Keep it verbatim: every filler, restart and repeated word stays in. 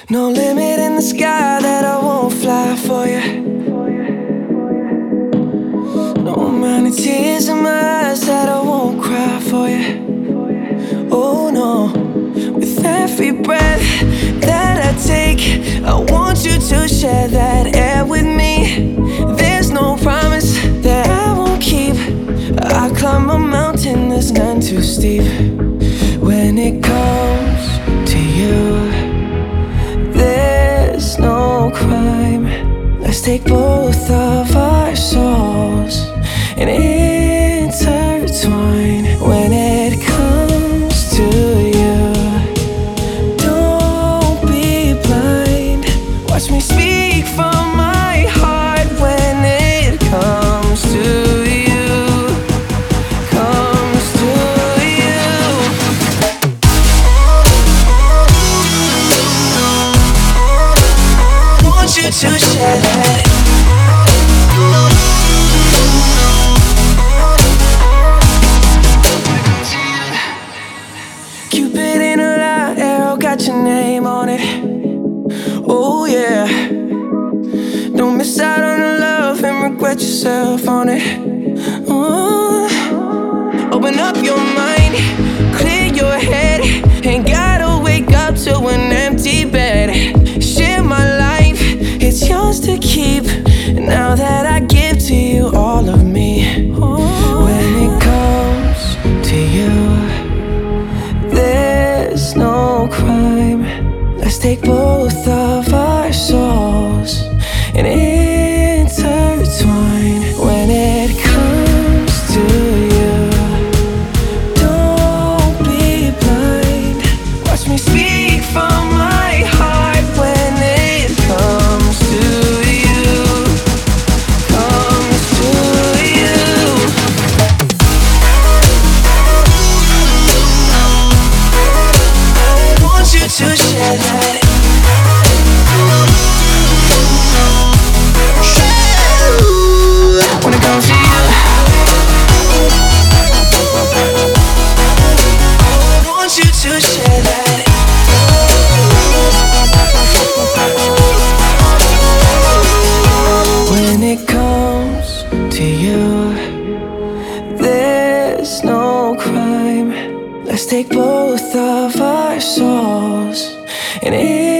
No limit in the sky that I won't fly for you. No amount of tears in my eyes that I won't cry for you. Oh no, with every breath that I take, I want you to share that air with me. There's no promise that I won't keep. I climb a mountain that's none too steep. When it comes to you, there's no crime. Let's take both of our souls and intertwine. When it comes to you, don't be blind. Watch me speak from my heart. When it comes to you, comes to you, want you to share that. Cupid in a lie, arrow got your name on it. Oh yeah, don't miss out on the love and regret yourself on it. Oh, open up your mind, clear your head. Ain't gotta wake up to an empty bed. Share my life, it's yours to keep. Now that I give to you all of me. When it comes to you, there's no crime. Let's take both of our souls and intertwine. When it comes to you, don't be blind. Watch me speak from my heart. When it comes to you, comes to you, want you to share that. When it comes to you, want you to share that. When it comes to you, there's no crime. Let's take both of our souls and it